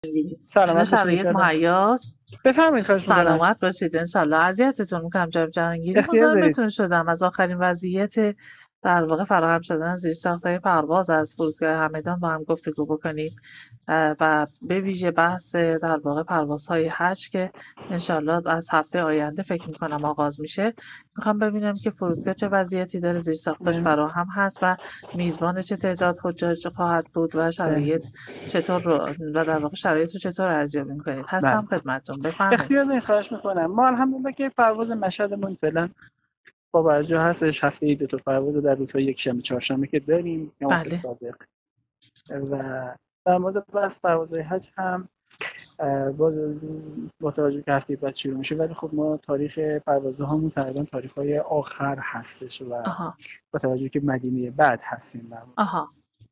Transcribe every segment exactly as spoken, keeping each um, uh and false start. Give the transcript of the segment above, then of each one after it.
سلامت باشید شرایط انشالله. مهیاست. بفرمایید خواهش می‌کنم. سلامت باشید انشالله. اذیتتون میکنم جناب جهانگیری، اختیار دارید. مزاحمتون شدم از آخرین وضعیت در واقع فراهم شدن زیرساخت‌های پرواز از فرودگاه همدان با هم گفتگو بکنیم و به ویژه بحث در واقع پروازهای حج که انشالله از هفته آینده فکر میکنم آغاز میشه. میخوام ببینم که فرودگاه چه وضعیتی داره، زیرساختاش فراهم هست و میزبان چه تعداد حجاج خواهد بود و شرایط چطور رو و در واقع شرایط رو چطور ارزیابی میکنید. هستم خدمتتون، بفرمایید. اختیار دارید، خواهش میکنم. ما الحمدلله که پرواز مشهدمون فعلا با برجا هستش. هفته دو تا پرواز در روزهای یک شنبه چهارشنبه که داریم یا بله. سابق. و در مورد بس پروازهای حج هم با با توجه که هفته بعد شروع میشه، ولی خب ما تاریخ پروازهامون تقریبا تاریخ‌های آخر هستش و آها. با توجه که مدینه بعد هستیم. آها.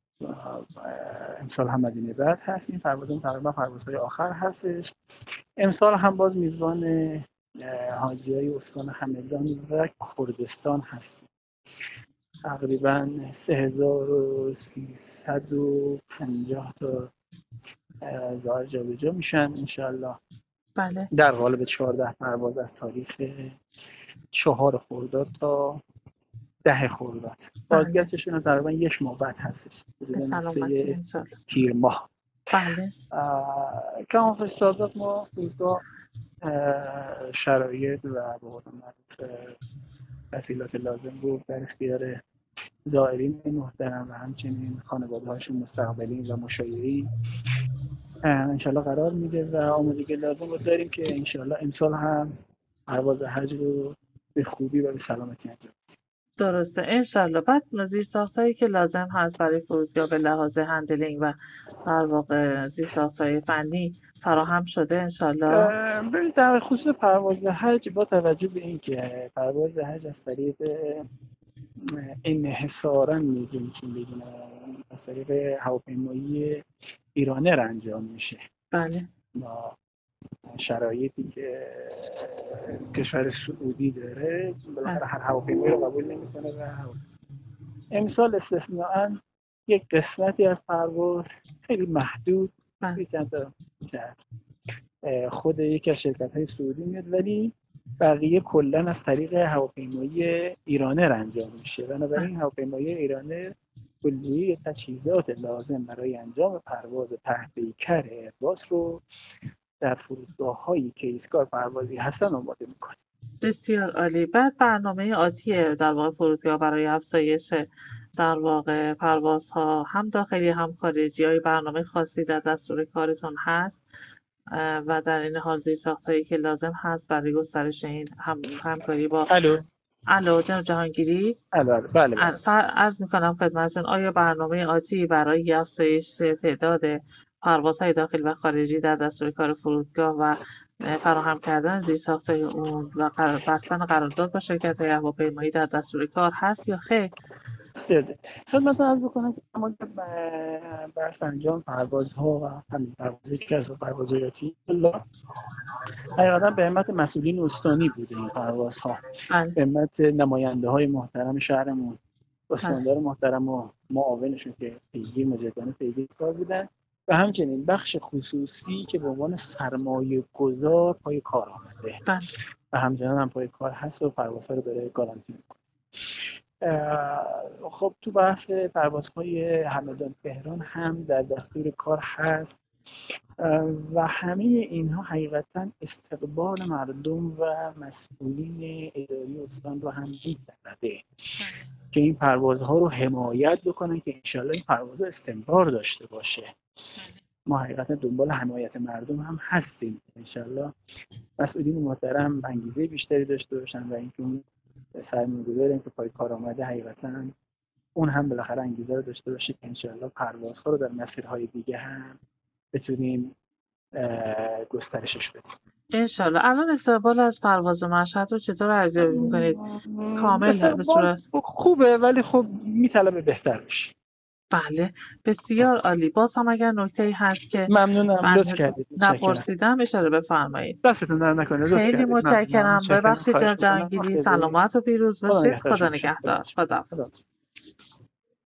امسال هم مدینه بعد هستیم، پروازمون تقریبا پروازهای آخر هستش. امسال هم باز میزبان حاجیای استان همدان و کردستان هستیم. تقریبا سه هزار و سیصد و پنجاه تا زائر جابجا میشن انشالله. بله. در قالب چهارده پرواز از تاریخ چهار خرداد تا ده خرداد. بازگشتشون هم تقریبا یک ماه بعد هستش. به سلامتی انشالله. تیر ماه. بله. کما فی سابق ما فرودگاه شرایط و به قول معروف تسهیلات لازم بود در اختیار زائرین محترم و همچنین خانواده‌هاشون مستقبلین و مشایعین انشالله قرار میده و آمادگی لازم رو داریم که انشالله امسال هم پرواز حج رو به خوبی و به سلامتی انجام بدیم. درسته انشالله. بعد زیرساخت‌هایی که لازم هست برای فرودگاه به لحاظ هندلینگ و در واقع زیرساخت‌های فنی فراهم شده انشالله. ببینید در خصوص پرواز حج با توجه به اینکه پرواز حج از طریق انحصاراً میدونیم که میدونم از طریق هواپیمایی ایرانر انجام میشه. بله. با شرایطی که کشور سعودی داره بالاخره هر هواپیمایی رو قبول نمیکنه و امسال استثناءً یک قسمتی از پرواز خیلی محدود چند تا خود یکی از شرکت‌های سعودی میاد، ولی بقیه کلاً از طریق هواپیمایی ایرانر انجام میشه. بنابراین هواپیمایی ایرانر کلیه تجهیزات لازم برای انجام پرواز تحت پیکر ایرباس رو در فرودگاه‌های که ایستگاه پروازی هستن آماده میکنه. بسیار عالی. بعد برنامه آتی در واقع فرودگاه برای افزایش در واقع پروازها هم داخلی هم خارجی، های برنامه خاصی در دستور کارتون هست و در این حال زیرساخت‌هایی که لازم هست برای گسترش این هم همکاری با الو الو جناب جهانگیری. الو بله بله. عرض می‌کنم خدمتتون آیا برنامه آتی برای افزایش تعداد پروازهای داخلی و خارجی در دستور کار فرودگاه و فراهم کردن زیرساخت‌های اون و قرار بستن قرارداد با شرکت‌های هواپیمایی در دستور کار هست یا خیر؟ خدمتتون عرض بکنم که ما بحث انجام پروازها و همین پروازی که از پروازیاتی حقیقتا به همت مسئولین استانی بوده. این پروازها به همت نماینده های محترم شهرمون، استاندار محترم و معاونشون که پیگیر مجددا پیگیر کار بودن و همچنین بخش خصوصی که به عنوان سرمایه گذار پای کار آمده بله. و همچنان هم پای کار هست و پروازها رو داره گارانتی میکنه. خب تو بحث پروازهای همدان تهران هم در دستور کار هست و همه اینها حقیقتا استقبال مردم و مسئولین اداری استان رو هم می‌طلبه که این پروازها رو حمایت بکنن که انشالله این پروازها استمرار داشته باشه. ما حقیقتا دنبال حمایت مردم هم هستیم، انشالله مسئولین محترم انگیزه بیشتری داشته باشن و اینکه اون سرمایه‌گذاری که پای کار آمده حقیقتا اون هم بالاخره انگیزه رو داشته باشه که انشالله پروازها رو در مسیرهای دیگه هم بتونیم گسترشش بدیم انشالله. الان استقبال از پرواز مشهد رو چطور ارزیابی میکنید؟ کامل به صورت خوبه ولی خب میطلبه بهتر بشه. بله بسیار عالی. باز هم اگر نکته‌ای هست که ممنونم لطف کردید نپرسیدم اشاره بفرمایید. دستتون در نکنه. خیلی متشکرم. ببخشید جناب جهانگیری. سلامت و پیروز باشید. خدا نگهدار. خداحافظ.